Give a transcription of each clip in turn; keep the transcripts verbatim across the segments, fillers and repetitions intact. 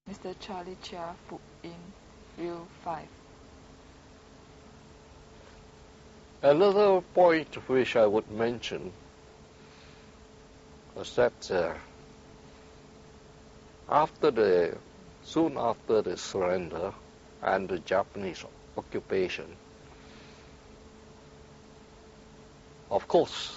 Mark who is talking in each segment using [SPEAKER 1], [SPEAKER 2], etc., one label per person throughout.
[SPEAKER 1] Mister Charlie Chia put in Reel five.
[SPEAKER 2] Another point which I would mention was that uh, after the, soon after the surrender and the Japanese occupation, of course,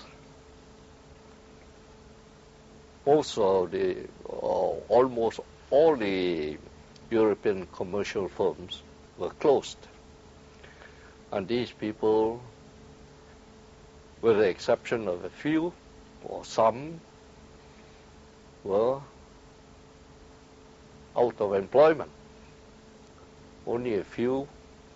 [SPEAKER 2] most of the, or almost all the European commercial firms were closed. And these people, with the exception of a few or some, were out of employment. Only a few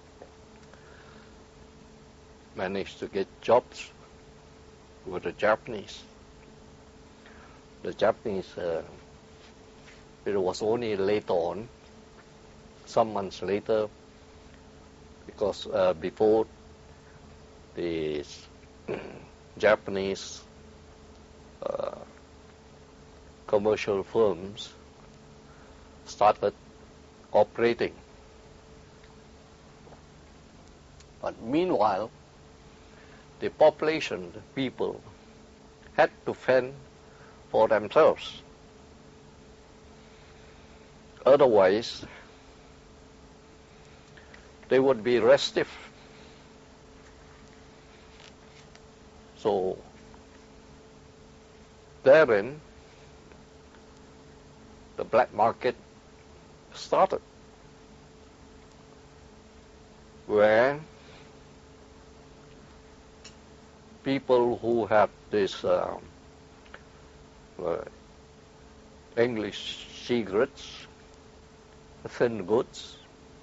[SPEAKER 2] managed to get jobs with the Japanese. The Japanese, uh, it was only later on, some months later, because uh, before the Japanese uh, commercial firms started operating. But meanwhile, the population, the people, had to fend for themselves. Otherwise, they would be restive. So, therein, the black market started, where people who had this uh, uh, English cigarettes, thin goods,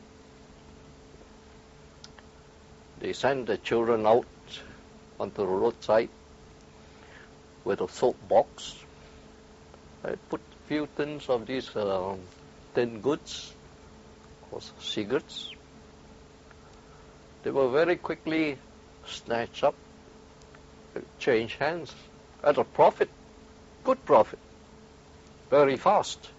[SPEAKER 2] they send the children out onto the roadside with a soap box. I put a few tins of these uh, tin goods, of course, cigarettes. They were very quickly snatched up, change hands at a profit, good profit, very fast.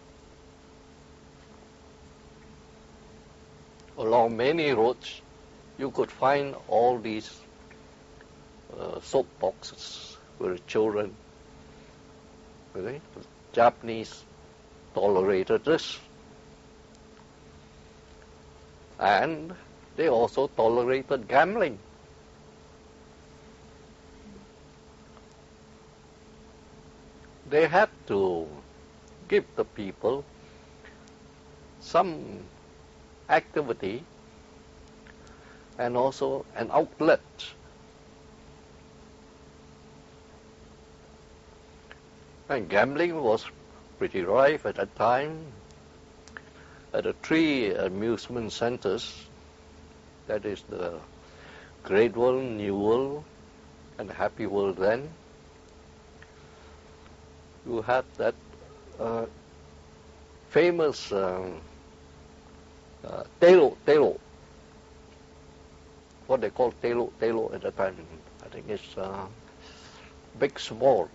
[SPEAKER 2] Along many roads, you could find all these uh, soap boxes with children. Okay? The Japanese tolerated this. And they also tolerated gambling. They had to give the people some activity and also an outlet. And gambling was pretty rife at that time. At the three amusement centers, that is the Great World, New World, and Happy World then, you had that uh, famous uh, uh, telo, telo, what they call telo, telo at that time. I think it's uh, big, small.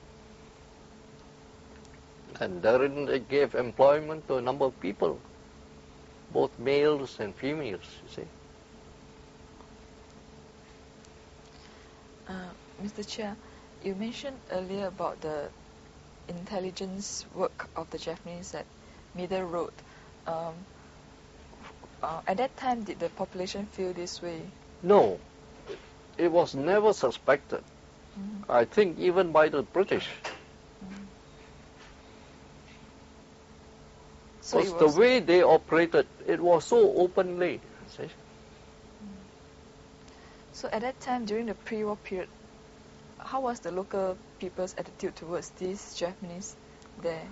[SPEAKER 2] And therein they gave employment to a number of people, both males and females, you see.
[SPEAKER 1] Uh, Mister Chia, you mentioned earlier about the intelligence work of the Japanese at Middle Road. Um, uh, at that time, did the population feel this way?
[SPEAKER 2] No, it was never suspected.
[SPEAKER 1] Mm-hmm.
[SPEAKER 2] I think even by the British.
[SPEAKER 1] Mm-hmm.
[SPEAKER 2] So because the way they operated, it was so openly. See?
[SPEAKER 1] So at that time, during the pre-war period, how was the local people's attitude towards these Japanese there?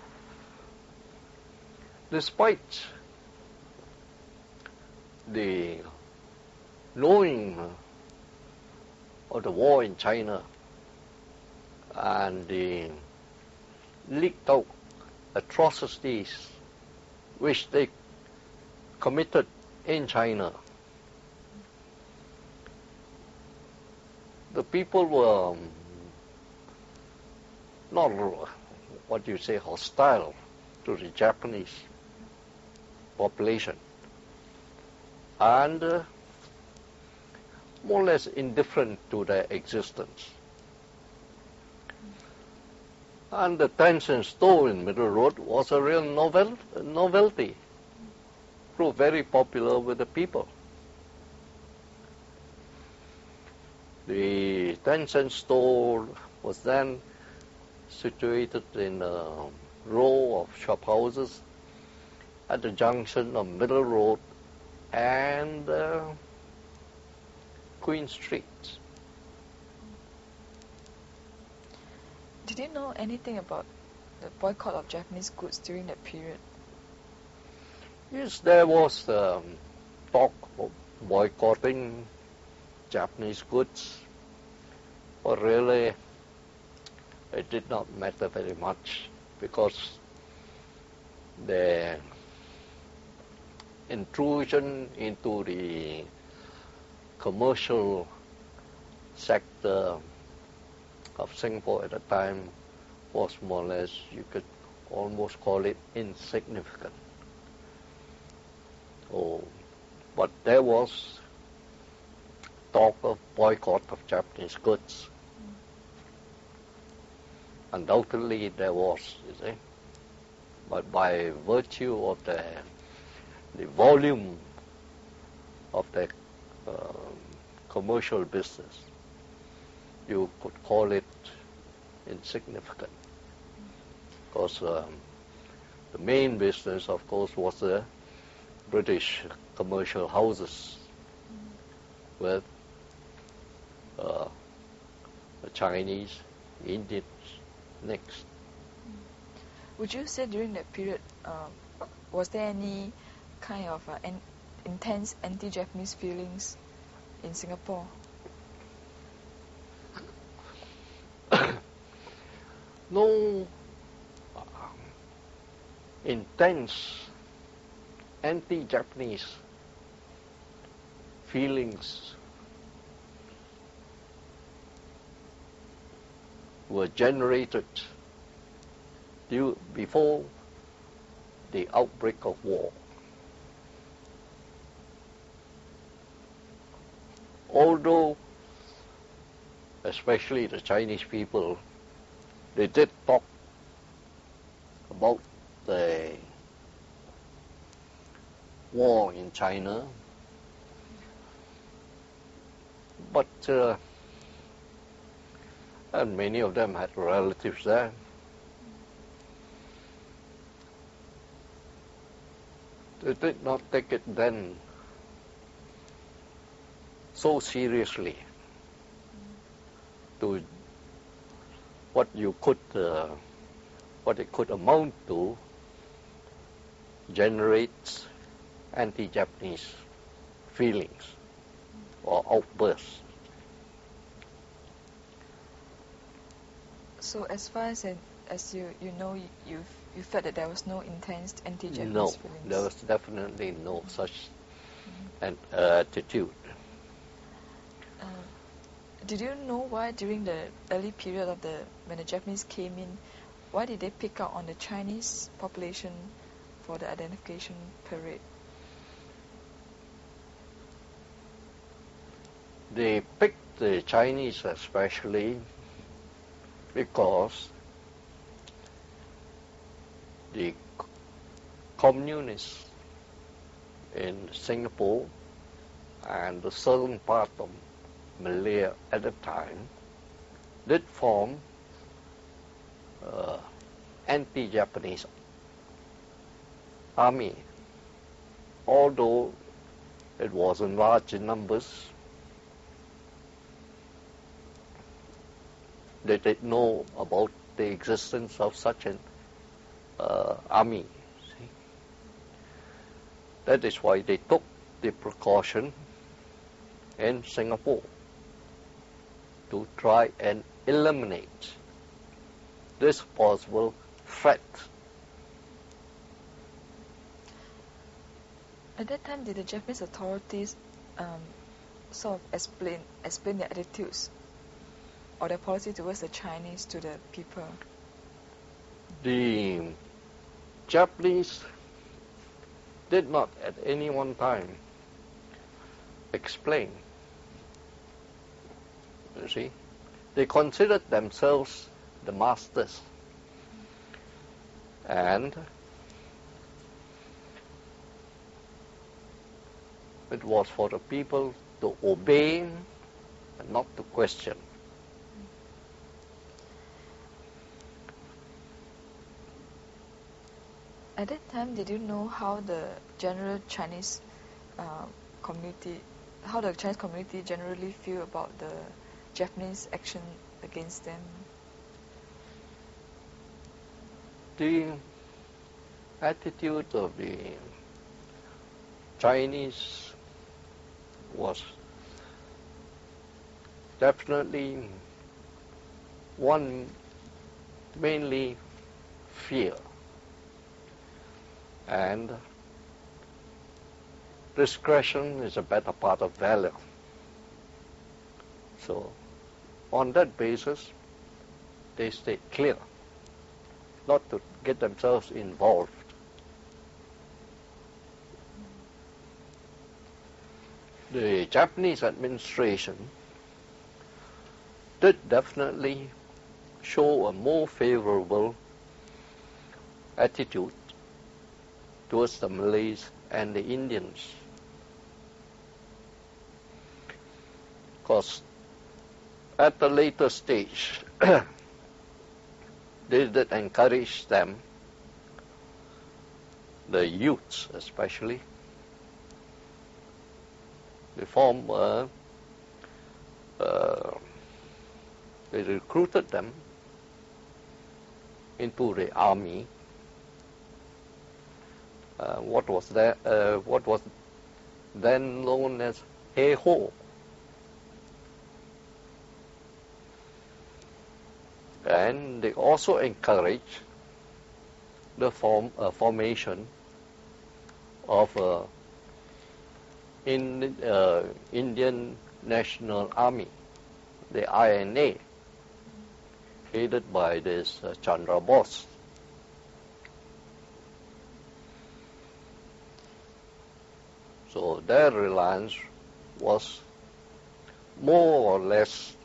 [SPEAKER 2] Despite the knowing of the war in China and the leaked out atrocities which they committed in China, the people were um, not, what you say, hostile to the Japanese. population, and uh, more or less indifferent to their existence. And the ten cent store in Middle Road was a real novel, novelty, proved very popular with the people. The ten cent store was then situated in a row of shop houses at the junction of Middle Road and uh, Queen Street.
[SPEAKER 1] Did you know anything about the boycott of Japanese goods during that period?
[SPEAKER 2] Yes, there was um, talk of boycotting Japanese goods, but really it did not matter very much because the intrusion into the commercial sector of Singapore at the time was more or less, you could almost call it insignificant. Oh, but there was talk of boycott of Japanese goods. Undoubtedly there was, you see, but by virtue of the the volume of the uh, commercial business, you could call it insignificant. Because um, the main business, of course, was the British commercial houses with uh, the Chinese, Indians next.
[SPEAKER 1] Would you say during that period, um, was there any kind of uh, an intense anti-Japanese feelings in Singapore?
[SPEAKER 2] No um, intense anti-Japanese feelings were generated due before the outbreak of war. Although, especially the Chinese people, they did talk about the war in China, but uh, and many of them had relatives there. They did not take it then so seriously to what you could, uh, what it could amount to, generates anti-Japanese feelings or outbursts.
[SPEAKER 1] So as far as an, as you you know, you you you felt that there was no intense anti-Japanese
[SPEAKER 2] No,
[SPEAKER 1] feelings.
[SPEAKER 2] there was definitely no such
[SPEAKER 1] Mm-hmm.
[SPEAKER 2] an uh, attitude.
[SPEAKER 1] Uh, did you know why during the early period of the when the Japanese came in, why did they pick out on the Chinese population for the identification parade?
[SPEAKER 2] They picked the Chinese especially because the communists in Singapore and the southern part of Malaya at the time did form uh, anti-Japanese army, although it wasn't large in numbers. They did know about the existence of such an uh, army. See? That is why they took the precaution in Singapore to try and eliminate this possible threat.
[SPEAKER 1] At that time, did the Japanese authorities um, sort of explain explain their attitudes or their policy towards the Chinese to the people?
[SPEAKER 2] The Japanese did not at any one time explain. You see, they considered themselves the masters, and it was for the people to obey and not to question.
[SPEAKER 1] At that time, did you know how the general Chinese uh, community, how the Chinese community generally feel about the Japanese action against them?
[SPEAKER 2] The attitude of the Chinese was definitely one mainly fear, and discretion is a better part of valor. So on that basis, they stayed clear, not to get themselves involved. The Japanese administration did definitely show a more favorable attitude towards the Malays and the Indians, because at the later stage they did encourage them, the youths especially. They formed a, uh, they recruited them into the army. Uh, what was that? Uh, what was then known as Heiho. And they also encouraged the form, uh, formation of a in, uh, Indian National Army, the I N A, headed by this uh, Chandra Bose. So their reliance was more or less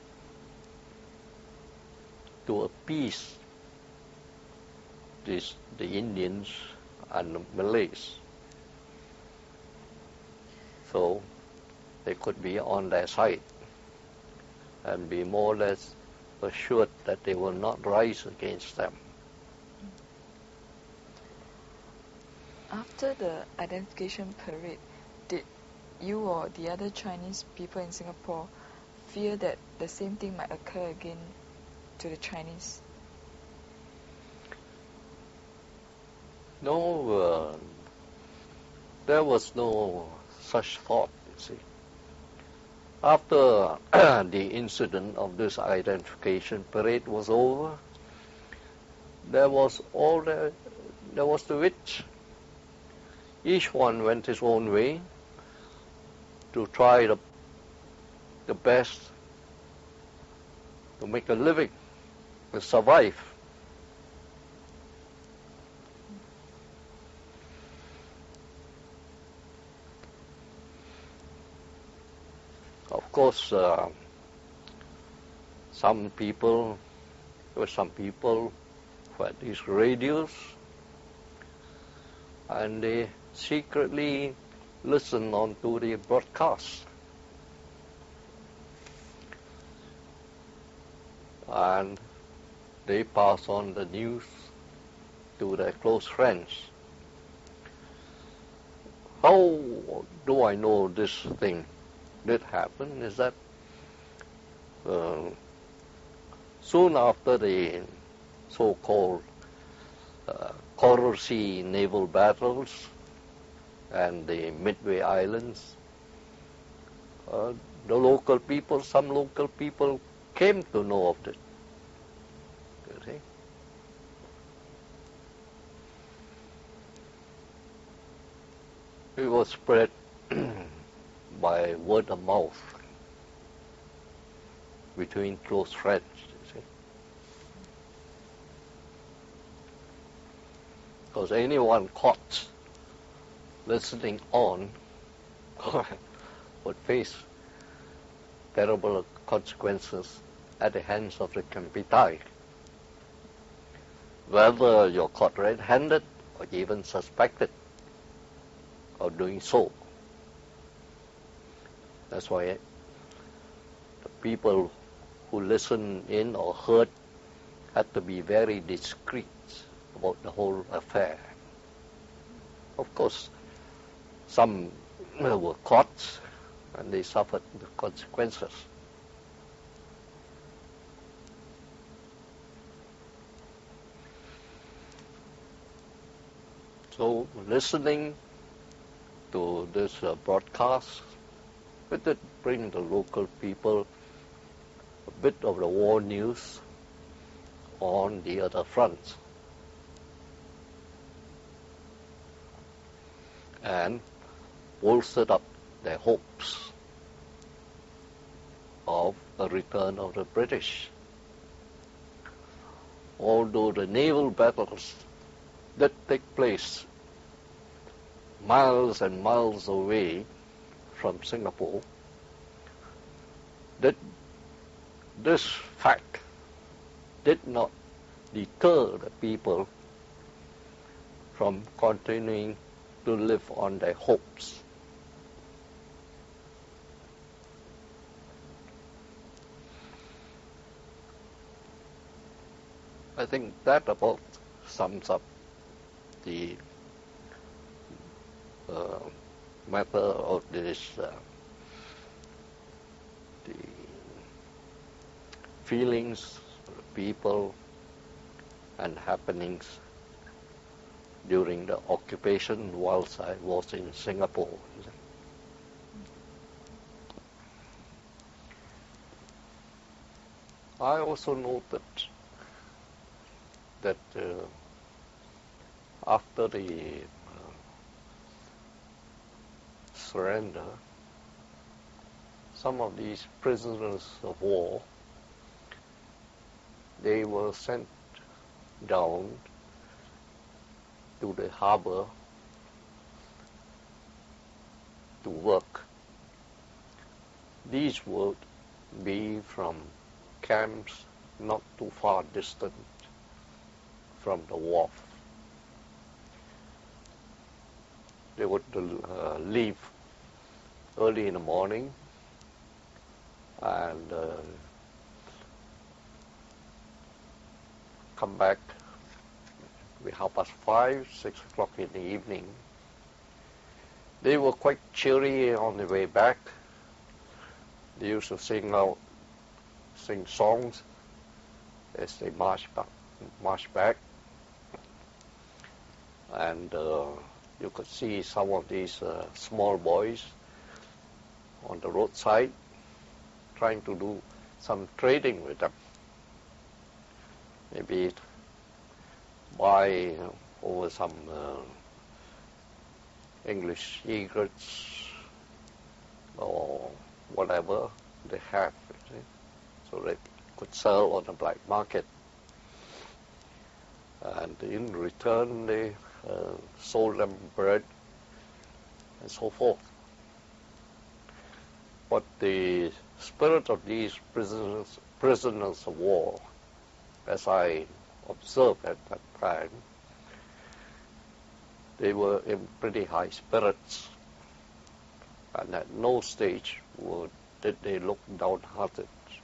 [SPEAKER 2] to appease this, the Indians and the Malays, so they could be on their side and be more or less assured that they will not rise against them.
[SPEAKER 1] After the identification parade, did you or the other Chinese people in Singapore fear that the same thing might occur again to the Chinese?
[SPEAKER 2] No, uh, there was no such thought, you see. After the incident of this identification parade was over, there was all the, there was the witch. Each one went his own way to try the, the best to make a living, to survive. Of course, uh, some people, there were some people who had these radios, and they secretly listened on to the broadcast. And they pass on the news to their close friends. How do I know this thing did happen? Is that uh, soon after the so-called uh, Coral Sea naval battles and the Midway Islands, uh, the local people, some local people came to know of it. You see? It was spread by word of mouth between close friends, you see. Because anyone caught listening on would face terrible consequences at the hands of the Kempitai. Whether you're caught red-handed or even suspected of doing so. That's why the people who listen in or heard had to be very discreet about the whole affair. Of course, some were caught and they suffered the consequences. So, listening to this uh, broadcast, it did bring the local people a bit of the war news on the other fronts. And bolstered up their hopes of a return of the British. Although the naval battles did take place miles and miles away from Singapore, that this fact did not deter the people from continuing to live on their hopes. I think that about sums up the uh, matter of this, uh, the feelings of the people and happenings during the occupation whilst I was in Singapore. I also noted that uh, after the uh, surrender, some of these prisoners of war, they were sent down to the harbor to work. These would be from camps not too far distant from the wharf. They would uh, leave early in the morning and uh, come back maybe half past five, six o'clock in the evening. They were quite cheery on the way back. They used to sing out, sing songs as they marched back. Marched back. And uh, you could see some of these uh, small boys on the roadside trying to do some trading with them. Maybe buy uh, over some uh, English egrets or whatever they have, you see, so they could sell on the black market. And in return, they uh, sold them bread and so forth. But the spirit of these prisoners, prisoners of war, as I observed at that time, they were in pretty high spirits, and at no stage would, did they look downhearted.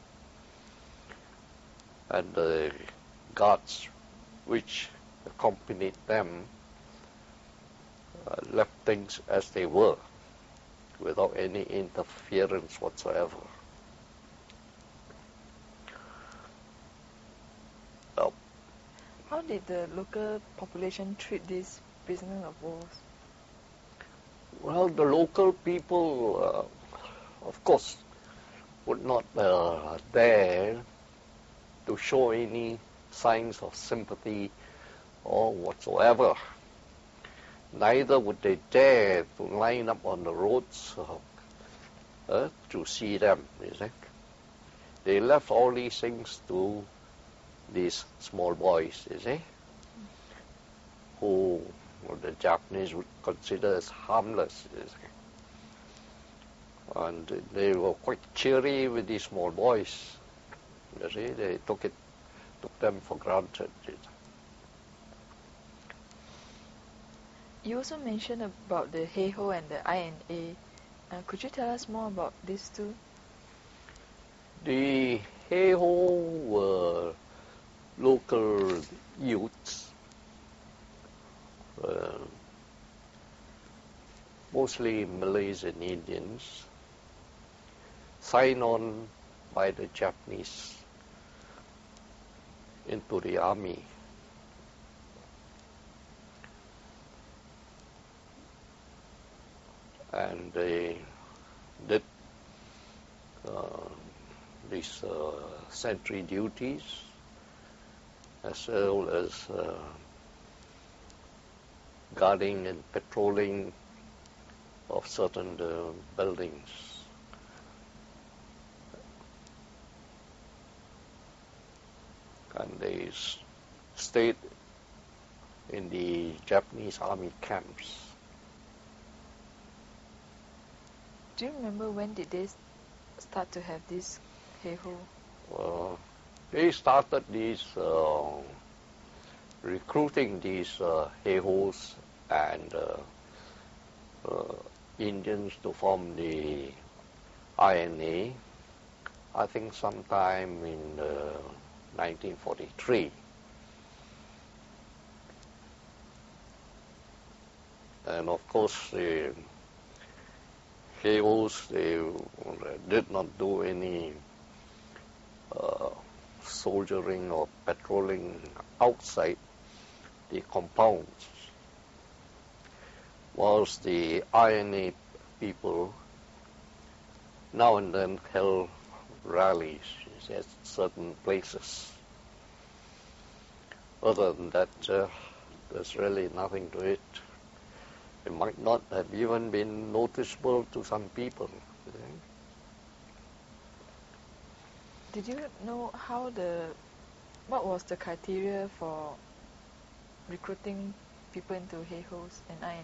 [SPEAKER 2] And the guards which accompanied them uh, left things as they were, without any interference whatsoever. Well,
[SPEAKER 1] how did the local population treat these prisoners of war?
[SPEAKER 2] Well, the local people, uh, of course, would not uh, dare to show any signs of sympathy or whatsoever. Neither would they dare to line up on the roads uh, uh, to see them, you see. They left all these things to these small boys, you see, who what the Japanese would consider as harmless. And they were quite cheery with these small boys. You see, they took it, took them for granted.
[SPEAKER 1] You also mentioned about the Heiho and the I N A. Uh, could you tell us more about these two?
[SPEAKER 2] The Heiho were local youths, uh, mostly Malays and Indians, signed on by the Japanese into the army. And they did uh, these uh, sentry duties as well as uh, guarding and patrolling of certain uh, buildings. And they s- stayed in the Japanese army camps.
[SPEAKER 1] Do you remember when did they s- start to have this Heiho?
[SPEAKER 2] Uh, they started these uh, recruiting these uh, Heihos and uh, uh, Indians to form the I N A, I think sometime in uh, nineteen forty-three. And of course, the Heihos, they did not do any uh, soldiering or patrolling outside the compounds, whilst the I N A people now and then held rallies at certain places. Other than that, uh, there's really nothing to it. It might not have even been noticeable to some people.
[SPEAKER 1] Did you know how the, what was the criteria for recruiting people into Heihos and I N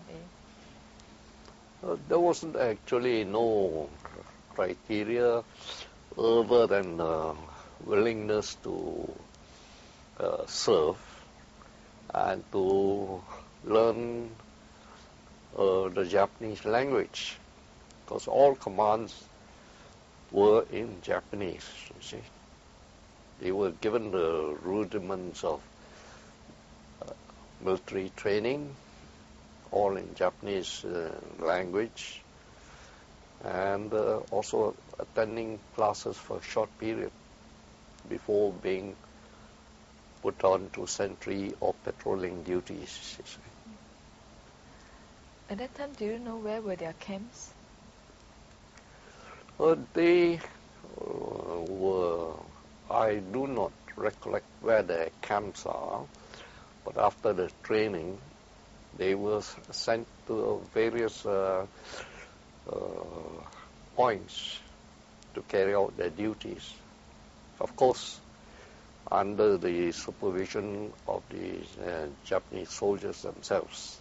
[SPEAKER 1] A?
[SPEAKER 2] Uh, there wasn't actually no criteria other than uh, willingness to uh, serve and to learn uh, the Japanese language, because all commands were in Japanese, you see. They were given the rudiments of uh, military training, all in Japanese uh, language, and uh, also attending classes for a short period before being put on to sentry or patrolling duties. You see.
[SPEAKER 1] At that time, do you know where were their camps?
[SPEAKER 2] Uh, they uh, were, I do not recollect where their camps are, but after the training, they were sent to various uh, uh, points to carry out their duties. Of course, under the supervision of the uh, Japanese soldiers themselves.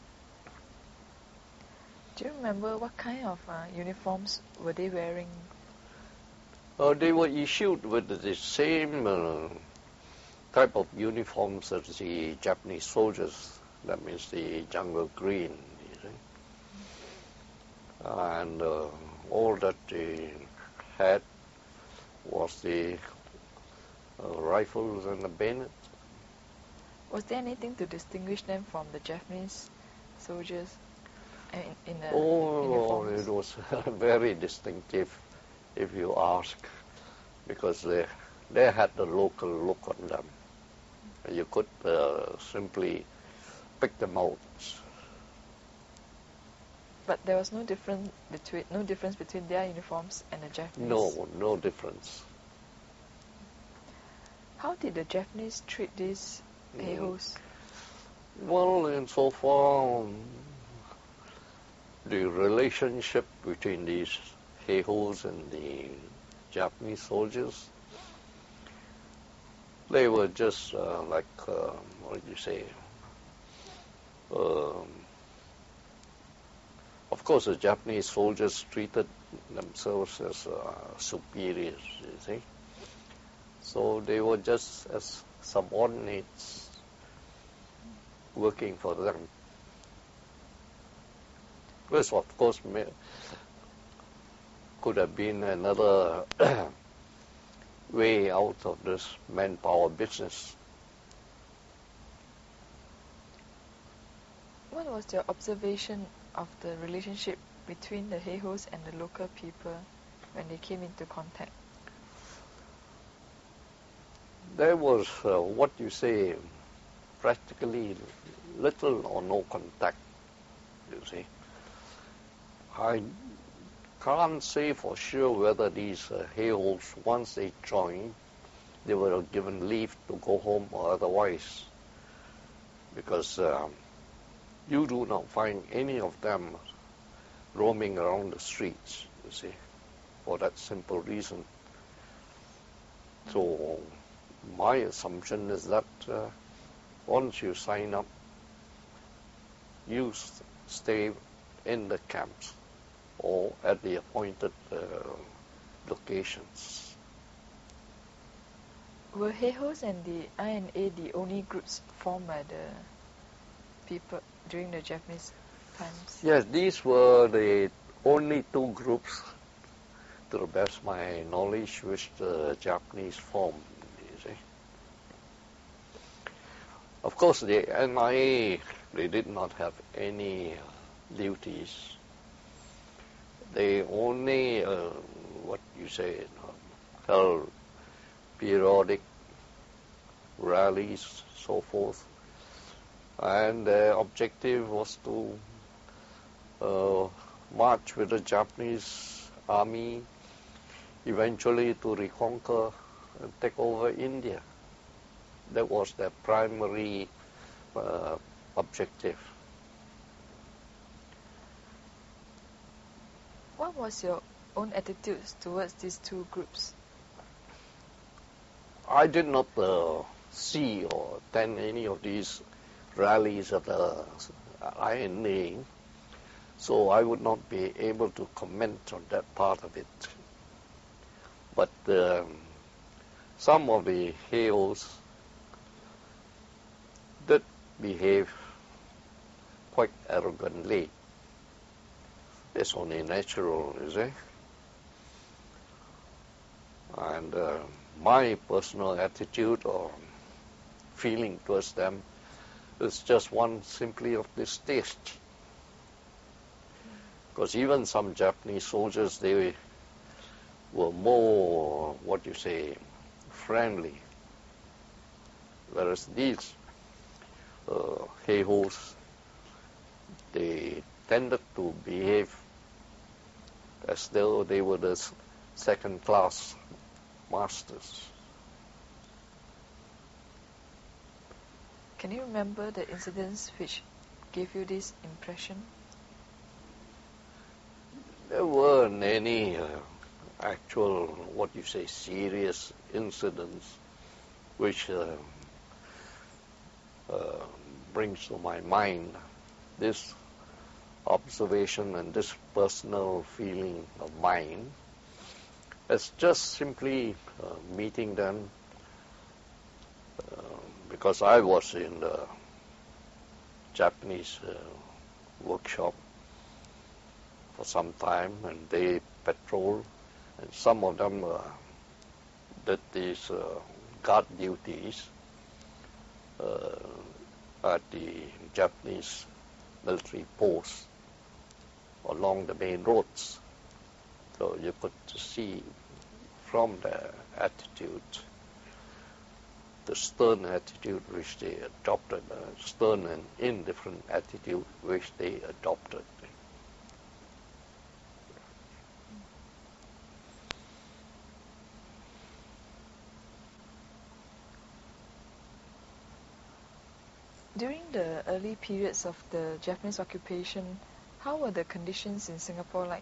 [SPEAKER 1] Do you remember what kind of uh, uniforms were they wearing?
[SPEAKER 2] Uh, they were issued with the same uh, type of uniforms as the Japanese soldiers. That means the jungle green, you see. And uh, all that they had was the uh, rifles and the bayonet.
[SPEAKER 1] Was there anything to distinguish them from the Japanese soldiers in, in the
[SPEAKER 2] Oh,
[SPEAKER 1] uniforms?
[SPEAKER 2] it was very distinctive, if you ask, because they they had the local look on them. You could uh, simply pick them out.
[SPEAKER 1] But there was no difference between no difference between their uniforms and the Japanese.
[SPEAKER 2] No, no difference.
[SPEAKER 1] How did the Japanese treat these Heihos?
[SPEAKER 2] Well, insofar um, the relationship between these Heihos and the Japanese soldiers, they were just uh, like, uh, what do you say, Um, of course, the Japanese soldiers treated themselves as uh, superiors, you see. So they were just as subordinates working for them. This, of course, may, could have been another way out of this manpower business.
[SPEAKER 1] What was your observation of the relationship between the Heihos and the local people when they came into contact?
[SPEAKER 2] There was, uh, what you say, practically little or no contact, you see. I can't say for sure whether these uh, Heihos, once they joined, they were given leave to go home or otherwise, because um, you do not find any of them roaming around the streets, you see, for that simple reason. So my assumption is that uh, once you sign up, you st- stay in the camps or at the appointed uh, locations.
[SPEAKER 1] Were Heihos and the I N A the only groups formed by the people during the Japanese times?
[SPEAKER 2] Yes, these were the only two groups, to the best of my knowledge, which the Japanese formed, you see. Of course, the N I A, they did not have any uh, duties. They only, uh, what you say, uh, held periodic rallies, so forth. And their objective was to uh, march with the Japanese army, eventually to reconquer and take over India. That was their primary uh, objective.
[SPEAKER 1] What was your own attitudes towards these two groups?
[SPEAKER 2] I did not uh, see or attend any of these rallies of the I N A, so I would not be able to comment on that part of it. But um, some of the Heihos did behave quite arrogantly. It's only natural, you see. And uh, my personal attitude or feeling towards them is just one simply of distaste. Because even some Japanese soldiers, they were more, what you say, friendly. Whereas these uh, Heihos, they tended to behave as though they were the second-class masters.
[SPEAKER 1] Can you remember the incidents which gave you this impression?
[SPEAKER 2] There weren't any uh, actual, what you say, serious incidents which uh, uh, brings to my mind this observation and this personal feeling of mine. It's just simply uh, meeting them uh, because I was in the Japanese uh, workshop for some time, and they patrol, and some of them uh, did these uh, guard duties uh, at the Japanese military posts along the main roads. So you could see from their attitude, the stern attitude which they adopted, uh, stern and indifferent attitude which they adopted.
[SPEAKER 1] During the early periods of the Japanese occupation, how were the conditions in Singapore like?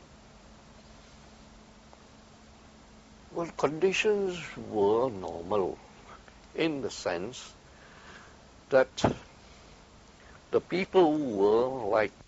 [SPEAKER 2] Well, conditions were normal in the sense that the people who were like